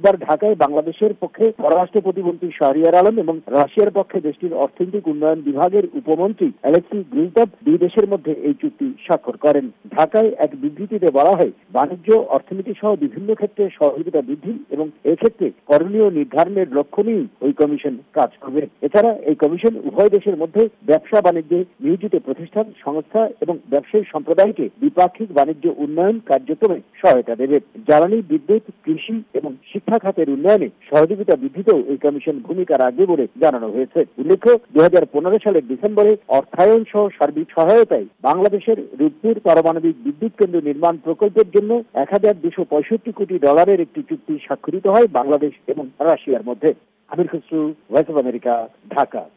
বুধবার ঢাকায় বাংলাদেশের পক্ষে পররাষ্ট্র প্রতিমন্ত্রী শাহরিয়ার আলম এবং রাশিয়ার পক্ষে দেশটির অর্থনৈতিক উন্নয়ন বিভাগের উপমন্ত্রী অ্যালেক্সি গ্রিলটভ দুই দেশের মধ্যে এই চুক্তি স্বাক্ষর করেন। ঢাকায় এক বিবৃতিতে বলা হয়, বাণিজ্য, অর্থনীতি সহ বিভিন্ন ক্ষেত্রে সহযোগিতা বৃদ্ধি এবং এক্ষেত্রে করণীয় নির্ধারণের লক্ষ্য নিয়েই ওই কমিশন কাজ করবে। এছাড়া এই কমিশন উভয় দেশের মধ্যে ব্যবসা বাণিজ্যে নিয়োজিত প্রতিষ্ঠান, সংস্থা এবং ব্যবসায়ী সম্প্রদায়কে দ্বিপাক্ষিক বাণিজ্য উন্নয়ন কার্যক্রমে সহায়তা দেবে। জ্বালানি, বিদ্যুৎ, কৃষি এবং শিক্ষা খাতের উন্নয়নে সহযোগিতা বৃদ্ধিতেও এই কমিশন ভূমিকা রাখবে বলে জানানো হয়েছে। উল্লেখ্য, 2015 সালের ডিসেম্বরে অর্থায়ন সহ সার্বিক সহায়তায় বাংলাদেশের রূপপুর পারমাণবিক বিদ্যুৎ কেন্দ্র নির্মাণ প্রকল্পের জন্য $1265 কোটি একটি চুক্তি স্বাক্ষরিত হয় বাংলাদেশ এবং রাশিয়ার মধ্যে। Amir Khasru, Voice of America, Dhaka.